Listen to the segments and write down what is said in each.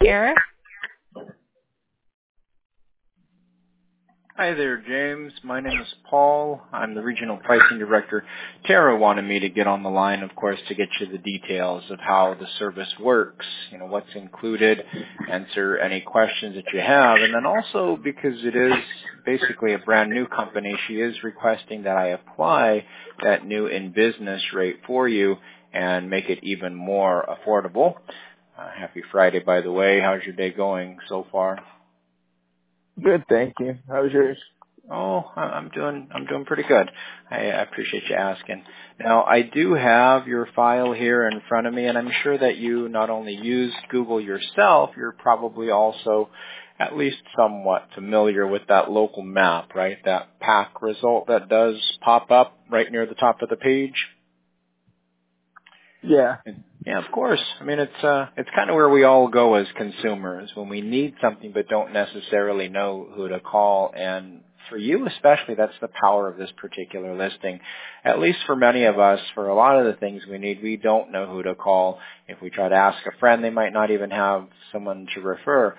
Eric? Hi there, James. My name is Paul. I'm the Regional Pricing Director. Tara wanted me to get on the line, of course, to get you the details of how the service works, what's included, answer any questions that you have, and then also because it is basically a brand new company, she is requesting that I apply that new in-business rate for you and make it even more affordable. Happy Friday, by the way. How's your day going so far? Good, thank you. How's yours? Oh, I'm doing pretty good. I appreciate you asking. Now, I do have your file here in front of me, and I'm sure that you not only use Google yourself, you're probably also at least somewhat familiar with that local map, right? That pack result that does pop up right near the top of the page. Yeah. Yeah, of course. I mean, it's kind of where we all go as consumers when we need something but don't necessarily know who to call. And for you especially, that's the power of this particular listing. At least for many of us, for a lot of the things we need, we don't know who to call. If we try to ask a friend, they might not even have someone to refer.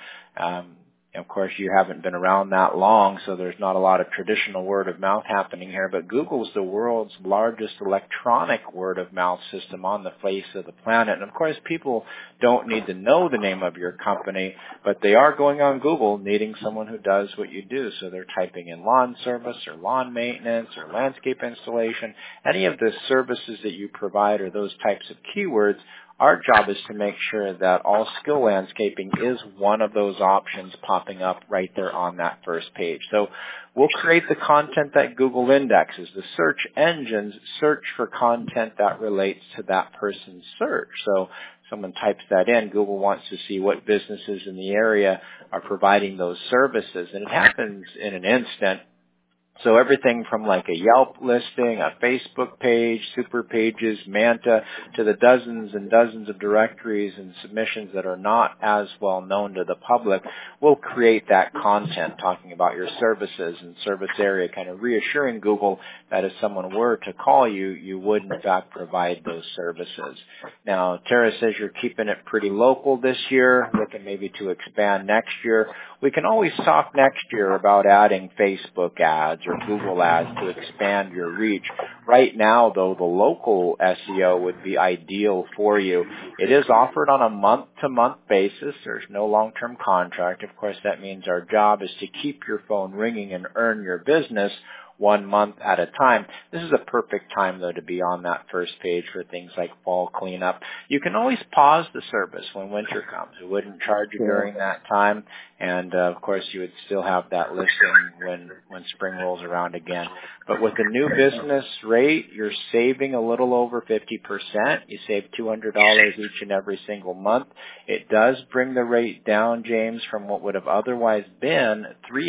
Of course, you haven't been around that long, so there's not a lot of traditional word of mouth happening here, but Google's the world's largest electronic word of mouth system on the face of the planet. And of course, people don't need to know the name of your company, but they are going on Google needing someone who does what you do. So they're typing in lawn service or lawn maintenance or landscape installation, any of the services that you provide or those types of keywords. Our job is to make sure that All Skill Landscaping is one of those options popping up right there on that first page. So we'll create the content that Google indexes. The search engines search for content that relates to that person's search. So someone types that in, Google wants to see what businesses in the area are providing those services. And it happens in an instant. So everything from like a Yelp listing, a Facebook page, Super Pages, Manta, to the dozens and dozens of directories and submissions that are not as well known to the public, will create that content talking about your services and service area, kind of reassuring Google that if someone were to call you, you would in fact provide those services. Now, Tara says you're keeping it pretty local this year, looking maybe to expand next year. We can always talk next year about adding Facebook ads or Google ads to expand your reach. Right now, though, the local SEO would be ideal for you. It is offered on a month-to-month basis. There's no long-term contract. Of course, that means our job is to keep your phone ringing and earn your business 1 month at a time. This is a perfect time, though, to be on that first page for things like fall cleanup. You can always pause the service when winter comes. It wouldn't charge you during that time. And, of course, you would still have that listing when spring rolls around again. But with the new business rate, you're saving a little over 50%. You save $200 each and every single month. It does bring the rate down, James, from what would have otherwise been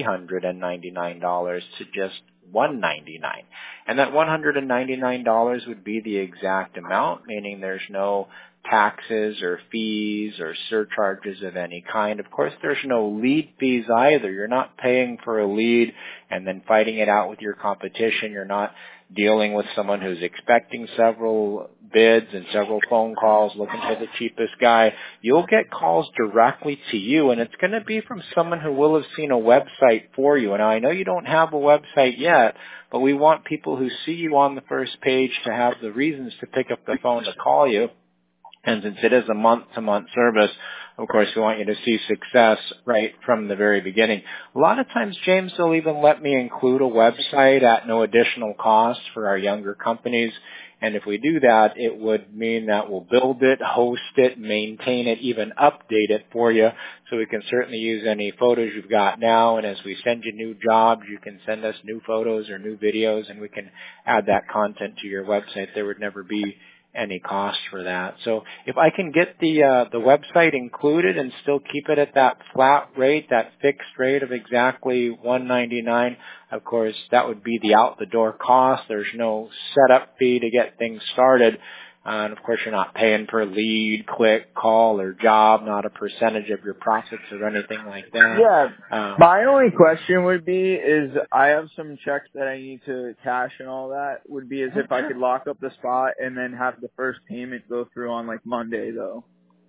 $399 to just $199. And that $199 would be the exact amount, meaning there's no taxes or fees or surcharges of any kind. Of course, there's no lead fees either. You're not paying for a lead and then fighting it out with your competition. You're not dealing with someone who's expecting several bids and several phone calls looking for the cheapest guy. You'll get calls directly to you, and it's going to be from someone who will have seen a website for you. And I know you don't have a website yet, but we want people who see you on the first page to have the reasons to pick up the phone to call you. And since it is a month-to-month service, of course, we want you to see success right from the very beginning. A lot of times, James, they'll even let me include a website at no additional cost for our younger companies. And if we do that, it would mean that we'll build it, host it, maintain it, even update it for you. So we can certainly use any photos you've got now. And as we send you new jobs, you can send us new photos or new videos, and we can add that content to your website. There would never be any cost for that. So if I can get the website included and still keep it at that flat rate, that fixed rate of exactly $199, of course, that would be the out the door cost. There's no setup fee to get things started. And of course, you're not paying per lead, click, call, or job, not a percentage of your profits or anything like that. Yeah. My only question would be is I have some checks that I need to cash and all that. Would be as if I could lock up the spot and then have the first payment go through on like Monday, though.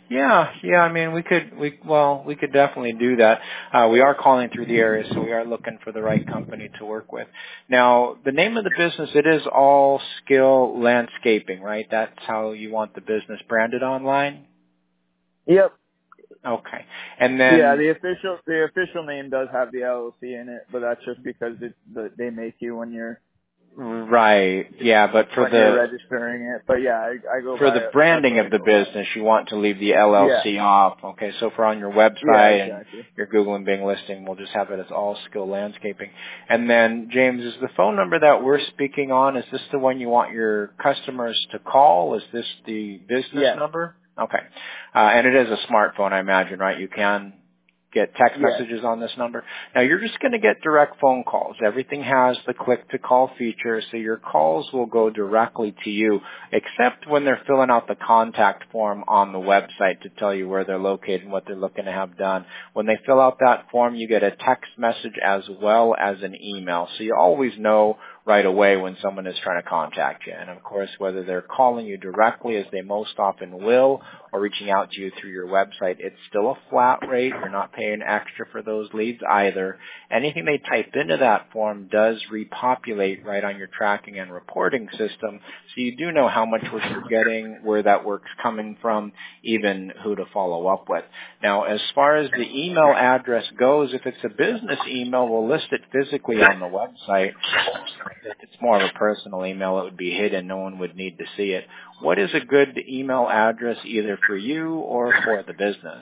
Yeah. I mean, we could definitely do that. We are calling through the area, so we are looking for the right company to work with. Now, the name of the business, it is All Skill Landscaping, right? That's how you want the business branded online? Yep. Okay. And then the official name does have the LLC in it, but that's just because they make you when you're right. Yeah, but for you're registering it. But yeah, I go for by the branding that's of the what I go by. business, you want to leave the LLC off. Okay, so for on your website Yeah, and exactly. your Google and Bing listing, we'll just have it as All Skill Landscaping. And then, James, is the phone number that we're speaking on, is this the one you want your customers to call? Is this the business number? Okay. And it is a smartphone, I imagine, right? You can get text messages on this number. Now, you're just going to get direct phone calls. Everything has the click-to-call feature, so your calls will go directly to you, except when they're filling out the contact form on the website to tell you where they're located and what they're looking to have done. When they fill out that form, you get a text message as well as an email, so you always know right away when someone is trying to contact you. And of course, whether they're calling you directly, as they most often will, or reaching out to you through your website, it's still a flat rate. You're not paying extra for those leads either. Anything they type into that form does repopulate right on your tracking and reporting system, so you do know how much work you're getting, where that work's coming from, even who to follow up with. Now, as far as the email address goes, if it's a business email, we'll list it physically on the website. If it's more of a personal email, it would be hidden. No one would need to see it. What is a good email address either for you or for the business?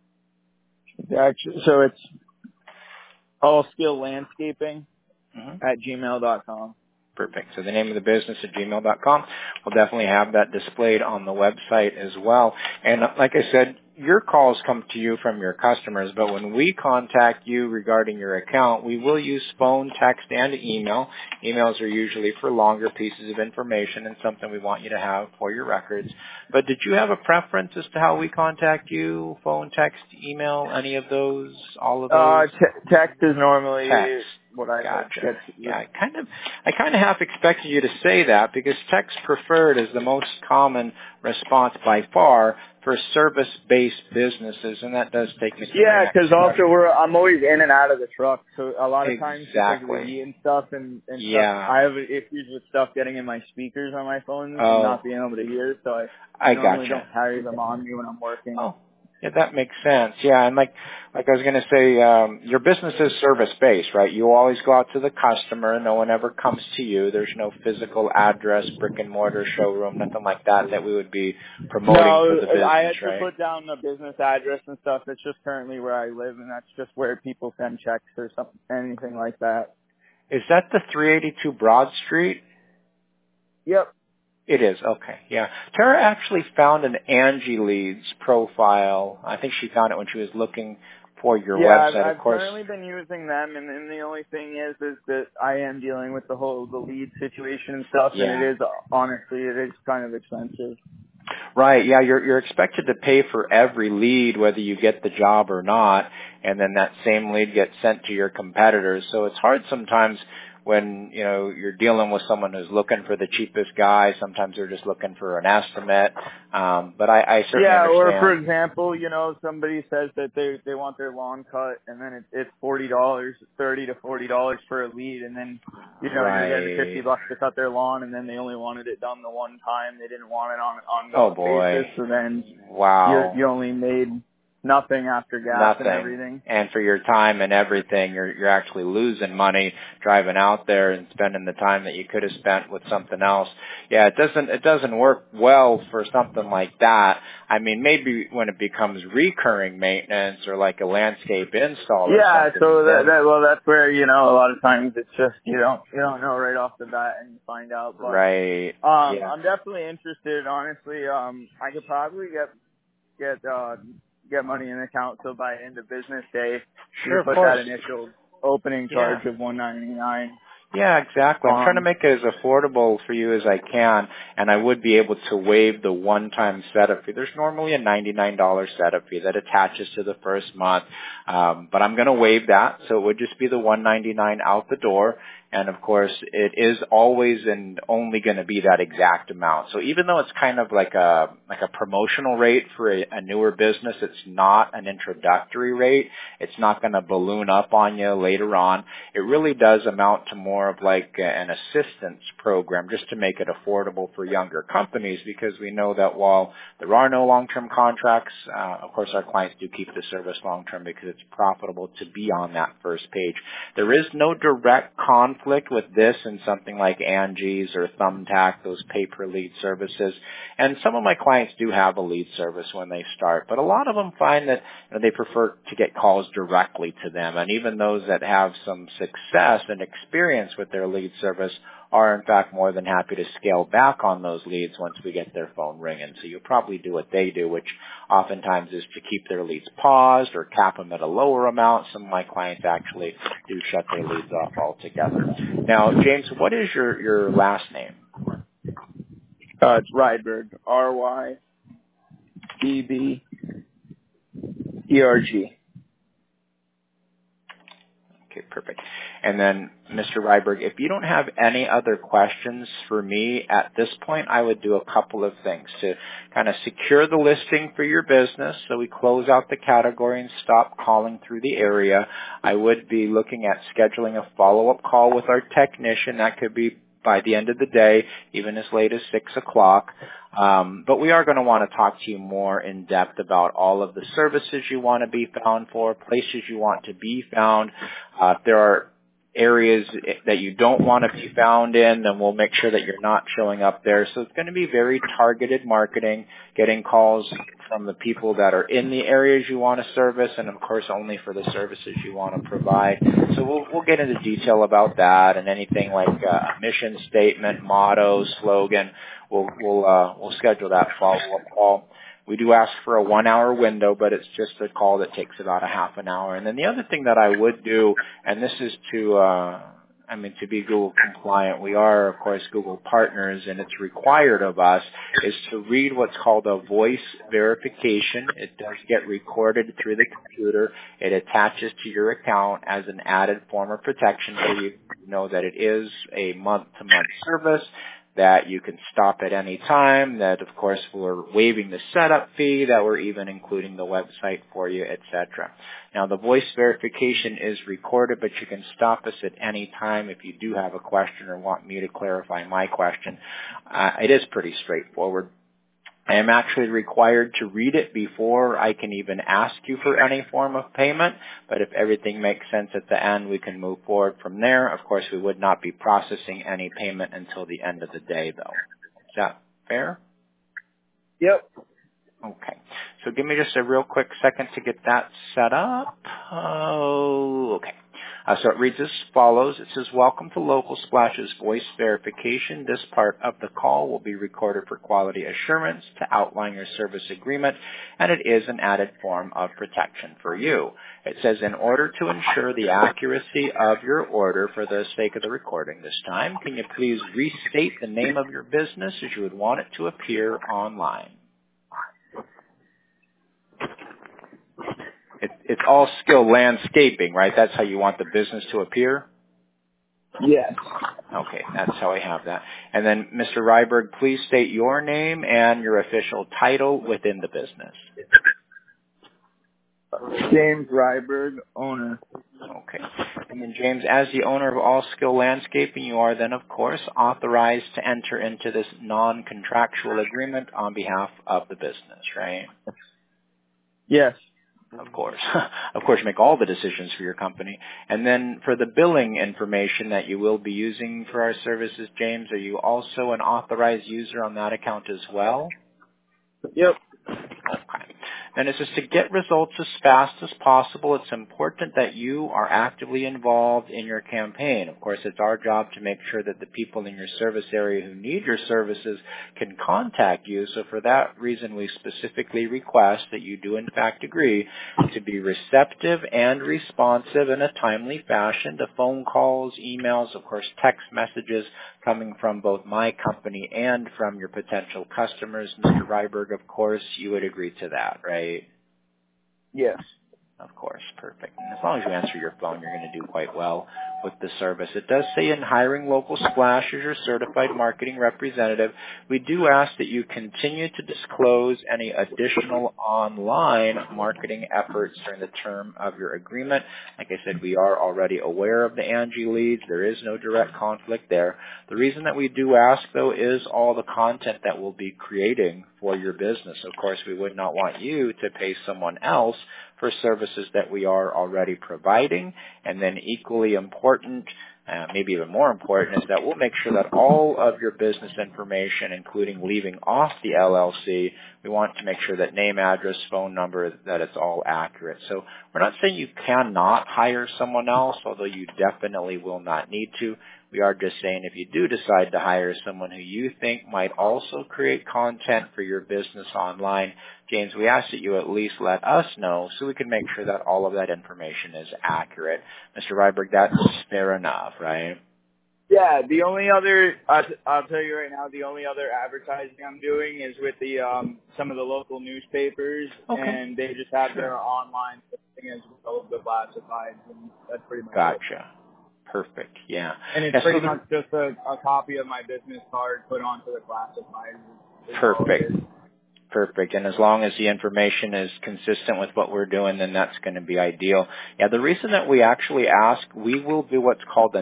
So it's allskilllandscaping at gmail.com. Perfect. So the name of the business at gmail.com. We'll definitely have that displayed on the website as well. And like I said, your calls come to you from your customers, but when we contact you regarding your account, we will use phone, text, and email. Emails are usually for longer pieces of information and something we want you to have for your records. But did you have a preference as to how we contact you? Phone, text, email, any of those, all of those? Text is normally text. what I Gotcha. Yeah, I kind of half expected you to say that because text preferred is the most common response by far for service-based businesses, and that does take me to the next because also I'm always in and out of the truck, so a lot of times because of the heat and stuff and stuff, I have issues with stuff getting in my speakers on my phone and not being able to hear, so I normally don't carry them on me when I'm working. Oh. Yeah, that makes sense. Yeah, and like I was going to say, your business is service-based, right? You always go out to the customer. No one ever comes to you. There's no physical address, brick-and-mortar showroom, nothing like that we would be promoting for the business, I had right? to put down a business address and stuff. It's just currently where I live, and that's just where people send checks or something, anything like that. Is that the 382 Broad Street? Yep. It is, okay, yeah. Tara actually found an Angie Leads profile. I think she found it when she was looking for your website. I've currently been using them, and the only thing is that I am dealing with the lead situation and stuff, and it is kind of expensive. Right, yeah, you're expected to pay for every lead, whether you get the job or not, and then that same lead gets sent to your competitors. So it's hard sometimes when, you're dealing with someone who's looking for the cheapest guy. Sometimes they're just looking for an estimate. But I certainly understand. Or for example, somebody says that they want their lawn cut, and then it's $40, $30 to $40 for a lead, and then you're getting $50 to cut their lawn, and then they only wanted it done the one time. They didn't want it on an ongoing basis. So then you only made nothing after gas and everything. And for your time and everything, you're actually losing money driving out there and spending the time that you could have spent with something else. Yeah, it doesn't work well for something like that. I mean, maybe when it becomes recurring maintenance or like a landscape install or something. So that's where, a lot of times it's just you don't know right off the bat and you find out. But, right. I'm definitely interested, honestly. I could probably get money in the account so by end of business day you put that initial opening charge of $199. Yeah, exactly. I'm trying to make it as affordable for you as I can, and I would be able to waive the one-time setup fee. There's normally a $99 setup fee that attaches to the first month, but I'm going to waive that, so it would just be the $199 out the door. And of course, it is always and only going to be that exact amount. So even though it's kind of like a promotional rate for a newer business, it's not an introductory rate. It's not going to balloon up on you later on. It really does amount to more of like an assistance program just to make it affordable for younger companies, because we know that while there are no long-term contracts, of course our clients do keep the service long-term because it's profitable to be on that first page. There is no direct conflict with this and something like Angie's or Thumbtack, those pay-per-lead services. And some of my clients do have a lead service when they start, but a lot of them find that they prefer to get calls directly to them. And even those that have some success and experience with their lead service are in fact more than happy to scale back on those leads once we get their phone ringing. So you'll probably do what they do, which oftentimes is to keep their leads paused or cap them at a lower amount. Some of my clients actually do shut their leads off altogether. Now, James, what is your last name? It's Rydberg, R-Y-B-B-E-R-G. Okay, perfect. And then, Mr. Rydberg, if you don't have any other questions for me at this point, I would do a couple of things to kind of secure the listing for your business so we close out the category and stop calling through the area. I would be looking at scheduling a follow-up call with our technician. That could be by the end of the day, even as late as 6 o'clock. But we are going to want to talk to you more in depth about all of the services you want to be found for, places you want to be found. If there are areas that you don't want to be found in, then we'll make sure that you're not showing up there. So it's going to be very targeted marketing, getting calls from the people that are in the areas you want to service, and of course only for the services you want to provide. So we'll get into detail about that, and anything like a mission statement, motto, slogan. We'll schedule that follow-up call. We do ask for a 1-hour window, but it's just a call that takes about a half an hour. And then the other thing that I would do, and this is to be Google compliant, we are, of course, Google partners, and it's required of us, is to read what's called a voice verification. It does get recorded through the computer. It attaches to your account as an added form of protection, so you know that it is a month-to-month service, that you can stop at any time, that of course we're waiving the setup fee, that we're even including the website for you, etc. Now the voice verification is recorded, but you can stop us at any time if you do have a question or want me to clarify my question. It is pretty straightforward. I am actually required to read it before I can even ask you for any form of payment, but if everything makes sense at the end, we can move forward from there. Of course, we would not be processing any payment until the end of the day, though. Is that fair? Yep. Okay. So give me just a real quick second to get that set up. Oh, okay. So it reads as follows. It says, welcome to Local Splash's voice verification. This part of the call will be recorded for quality assurance to outline your service agreement, and it is an added form of protection for you. It says, in order to ensure the accuracy of your order for the sake of the recording this time, can you please restate the name of your business as you would want it to appear online? It's All Skill Landscaping, right? That's how you want the business to appear? Yes. Okay, that's how I have that. And then, Mr. Rydberg, please state your name and your official title within the business. James Rydberg, owner. Okay. And then, James, as the owner of All Skill Landscaping, you are then, of course, authorized to enter into this non-contractual agreement on behalf of the business, right? Yes. Of course. Of course, you make all the decisions for your company. And then for the billing information that you will be using for our services, James, are you also an authorized user on that account as well? Yep. Okay. And it's just to get results as fast as possible, it's important that you are actively involved in your campaign. Of course, it's our job to make sure that the people in your service area who need your services can contact you. So for that reason, we specifically request that you do in fact agree to be receptive and responsive in a timely fashion to phone calls, emails, of course, text messages coming from both my company and from your potential customers. Mr. Rydberg, of course, you would agree to that, right? Yes. Of course, perfect. And as long as you answer your phone, you're going to do quite well with the service. It does say in hiring Local Splash as your certified marketing representative, we do ask that you continue to disclose any additional online marketing efforts during the term of your agreement. Like I said, we are already aware of the Angie leads. There is no direct conflict there. The reason that we do ask, though, is all the content that we'll be creating for your business. Of course, we would not want you to pay someone else for services that we are already providing. And then equally important, maybe even more important, is that we'll make sure that all of your business information, including leaving off the LLC, we want to make sure that name, address, phone number, that it's all accurate. So we're not saying you cannot hire someone else, although you definitely will not need to. We are just saying if you do decide to hire someone who you think might also create content for your business online, James, we ask that you at least let us know so we can make sure that all of that information is accurate. Mr. Ryberg, that's fair enough, right? Yeah, the only other, I'll tell you right now, the only other advertising I'm doing is with the some of the local newspapers, and they just have their online thing as well as the classifieds, and that's pretty much Gotcha. it. Perfect, yeah. And it's pretty much just a copy of my business card put onto the classifieds. Perfect. And as long as the information is consistent with what we're doing, then that's going to be ideal. Yeah, the reason that we actually ask, we will do what's called a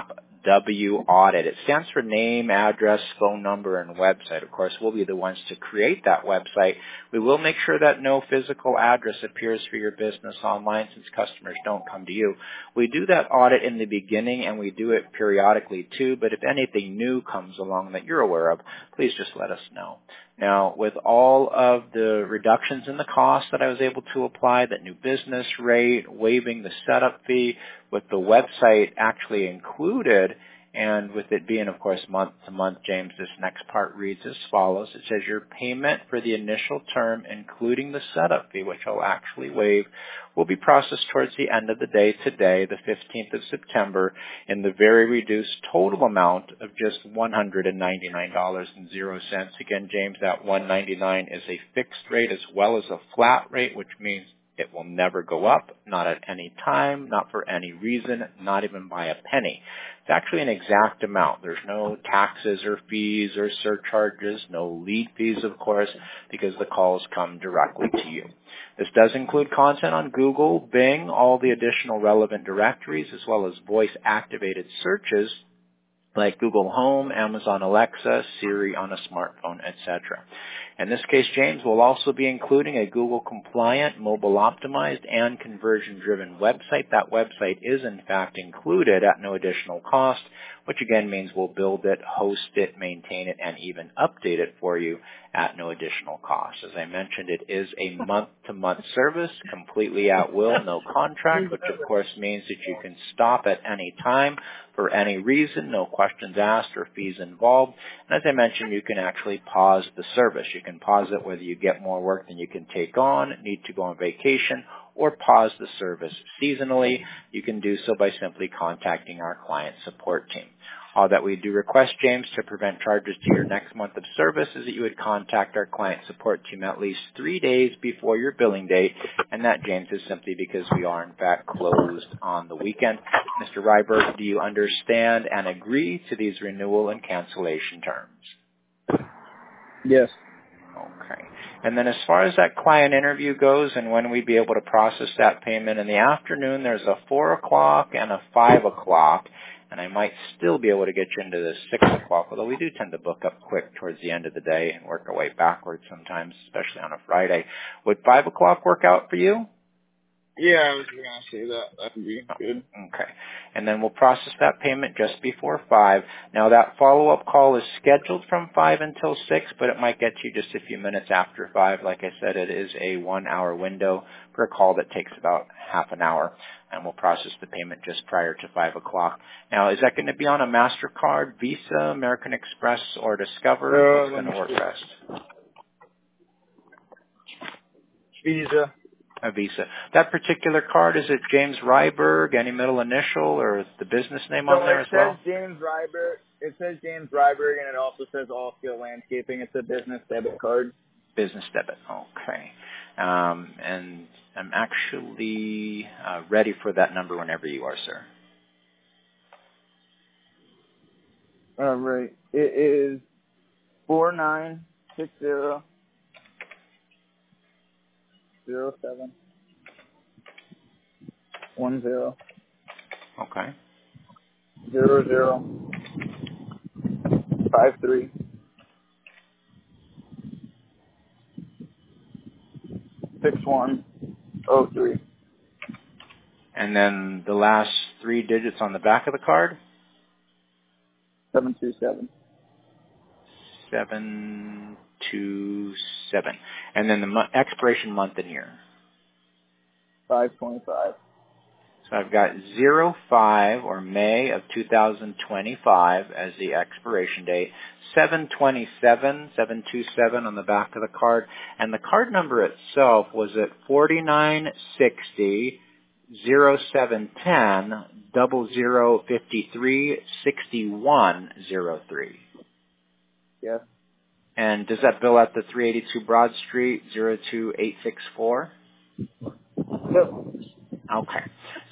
NAPW audit. It stands for name, address, phone number, and website. Of course, we'll be the ones to create that website. We will make sure that no physical address appears for your business online since customers don't come to you. We do that audit in the beginning, and we do it periodically too, but if anything new comes along that you're aware of, please just let us know. Now, with all of the reductions in the cost that I was able to apply, that new business rate, waiving the setup fee, with the website actually included, and with it being, of course, month to month, James, this next part reads as follows. It says your payment for the initial term, including the setup fee, which I'll actually waive, will be processed towards the end of the day today, the 15th of September, in the very reduced total amount of just $199.00. Again, James, that $199 is a fixed rate as well as a flat rate, which means it will never go up, not at any time, not for any reason, not even by a penny. It's actually an exact amount. There's no taxes or fees or surcharges, no lead fees, of course, because the calls come directly to you. This does include content on Google, Bing, all the additional relevant directories, as well as voice-activated searches like Google Home, Amazon Alexa, Siri on a smartphone, etc. In this case, James, will also be including a Google-compliant, mobile-optimized, and conversion-driven website. That website is, in fact, included at no additional cost, which again means we'll build it, host it, maintain it, and even update it for you at no additional cost. As I mentioned, it is a month-to-month service, completely at will, no contract, which of course means that you can stop at any time for any reason, no questions asked or fees involved. And as I mentioned, you can actually pause the service. You can pause it whether you get more work than you can take on, need to go on vacation, or pause the service seasonally. You can do so by simply contacting our client support team. All that we do request, James, to prevent charges to your next month of service is that you would contact our client support team at least 3 days before your billing date, and that, James, is simply because we are, in fact, closed on the weekend. Mr. Ryberg, do you understand and agree to these renewal and cancellation terms? Yes. Okay. And then as far as that client interview goes and when we'd be able to process that payment, in the afternoon there's a 4 o'clock and a 5 o'clock, and I might still be able to get you into the 6 o'clock, although we do tend to book up quick towards the end of the day and work our way backwards sometimes, especially on a Friday. Would 5 o'clock work out for you? Yeah, I was going to say that. That would be good. Okay. And then we'll process that payment just before 5. Now, that follow-up call is scheduled from 5 until 6, but it might get you just a few minutes after 5. Like I said, it is a 1-hour window for a call that takes about half an hour, and we'll process the payment just prior to 5 o'clock. Now, is that going to be on a MasterCard, Visa, American Express, or Discover? What's going to work best? Visa. A Visa. That particular card, is it James Ryberg, any middle initial, or is the business name on there as well? It says James Ryberg. It says James Ryberg, and it also says All Skill Landscaping. It's a business debit card. Business debit. Okay. And I'm actually ready for that number whenever you are, sir. All right. It is 49600710. Okay. 0053 6103. And then the last 3 digits on the back of the card? 727. 727. And then the expiration month and year. 525. So I've got 05 or May of 2025 as the expiration date, 727 on the back of the card, and the card number itself was at 4960 0710 0053 6103. Yes. And does that bill at the 382 Broad Street 02864? Yep. Okay.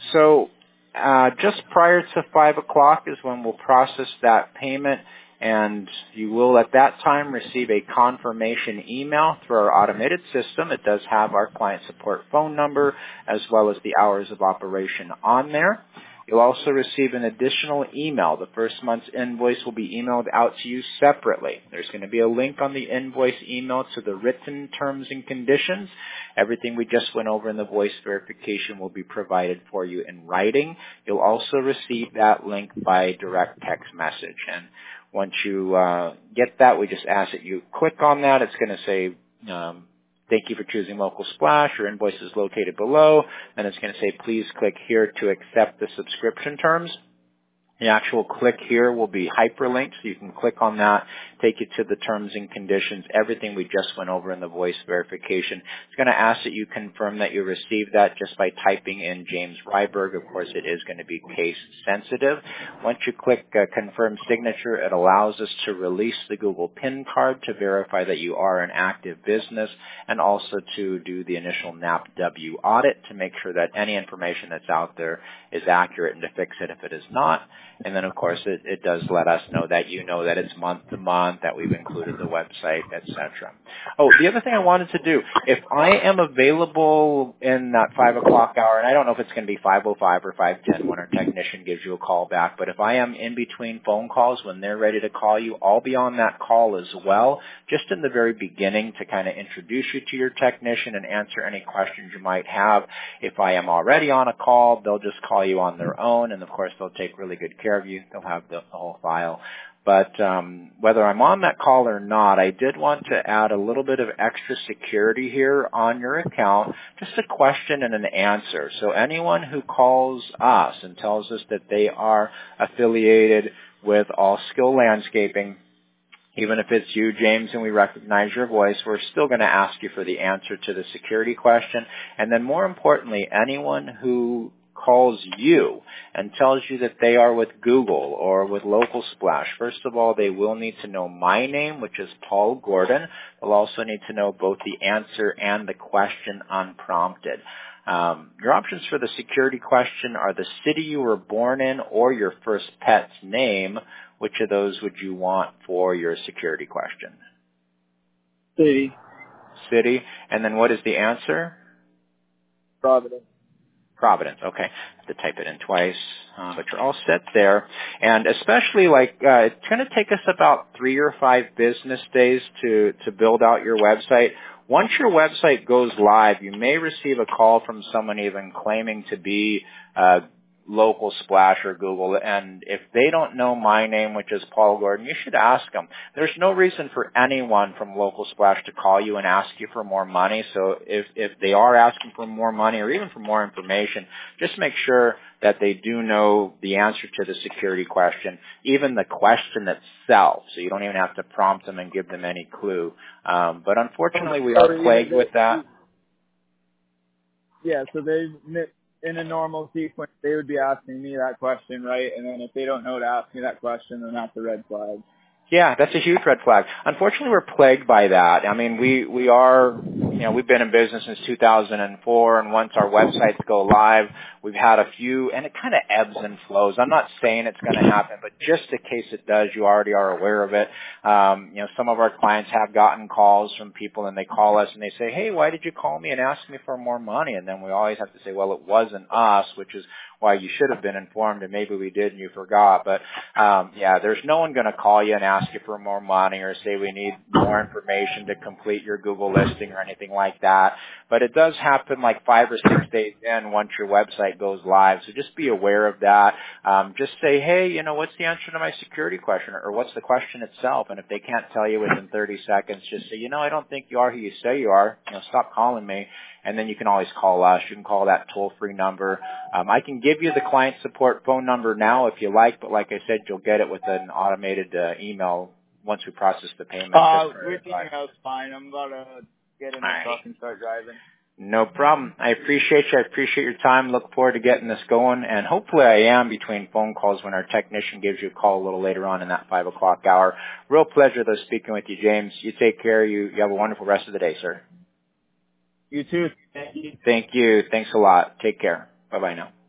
So just prior to 5 o'clock is when we'll process that payment, and you will at that time receive a confirmation email through our automated system. It does have our client support phone number as well as the hours of operation on there. You'll also receive an additional email. The first month's invoice will be emailed out to you separately. There's going to be a link on the invoice email to the written terms and conditions. Everything we just went over in the voice verification will be provided for you in writing. You'll also receive that link by direct text message. And once you get that, we just ask that you click on that. It's going to say, thank you for choosing Local Splash. Your invoice is located below. And it's going to say, please click here to accept the subscription terms. The actual click here will be hyperlinked, so you can click on that, take you to the terms and conditions, everything we just went over in the voice verification. It's going to ask that you confirm that you received that just by typing in James Ryberg. Of course, it is going to be case sensitive. Once you click confirm signature, it allows us to release the Google PIN card to verify that you are an active business, and also to do the initial NAPW audit to make sure that any information that's out there is accurate and to fix it if it is not. And then, of course, it does let us know that you know that it's month to month, that we've included the website, etc. Oh, the other thing I wanted to do, if I am available in that 5 o'clock hour, and I don't know if it's going to be 5:05 or 5:10 when our technician gives you a call back, but if I am in between phone calls when they're ready to call you, I'll be on that call as well, just in the very beginning to kind of introduce you to your technician and answer any questions you might have. If I am already on a call, they'll just call you on their own, and of course they'll take really good care of you. They'll have the whole file. But whether I'm on that call or not, I did want to add a little bit of extra security here on your account, just a question and an answer. So anyone who calls us and tells us that they are affiliated with All Skill Landscaping, even if it's you, James, and we recognize your voice, we're still going to ask you for the answer to the security question. And then more importantly, anyone who calls you and tells you that they are with Google or with Local Splash, first of all, they will need to know my name, which is Paul Gordon. They'll also need to know both the answer and the question unprompted. Your options for the security question are the city you were born in or your first pet's name. Which of those would you want for your security question? City. City. And then what is the answer? Providence. Providence. Okay. I have to type it in twice. But you're all set there. And especially it's going to take us about 3 or 5 business days to build out your website. Once your website goes live, you may receive a call from someone even claiming to be Local Splash or Google, and if they don't know my name, which is Paul Gordon, you should ask them. There's no reason for anyone from Local Splash to call you and ask you for more money, so if they are asking for more money or even for more information, just make sure that they do know the answer to the security question, even the question itself, so you don't even have to prompt them and give them any clue. But unfortunately, we are plagued with that. Yeah, so in a normal sequence, they would be asking me that question, right? And then if they don't know to ask me that question, then that's a red flag. Yeah, that's a huge red flag. Unfortunately, we're plagued by that. I mean, we are, we've been in business since 2004, and once our websites go live, we've had a few, and it kind of ebbs and flows. I'm not saying it's going to happen, but just in case it does, you already are aware of it. Some of our clients have gotten calls from people, and they call us and they say, hey, why did you call me and ask me for more money? And then we always have to say, well, it wasn't us, which is why you should have been informed, and maybe we did and you forgot. But there's no one going to call you and ask you for more money or say we need more information to complete your Google listing or anything like that. But it does happen like 5 or 6 days in once your website goes live. So just be aware of that. Just say, hey, what's the answer to my security question, or what's the question itself? And if they can't tell you within 30 seconds, just say, I don't think you are who you say you are. Stop calling me. And then you can always call us. You can call that toll-free number. I can give you the client support phone number now if you like, but like I said, you'll get it with an automated email once we process the payment. With email's fine. I'm about to get in the truck and start driving. No problem. I appreciate you. I appreciate your time. Look forward to getting this going. And hopefully I am between phone calls when our technician gives you a call a little later on in that 5 o'clock hour. Real pleasure, though, speaking with you, James. You take care. You have a wonderful rest of the day, sir. You too. Thank you. Thank you. Thanks a lot. Take care. Bye-bye now.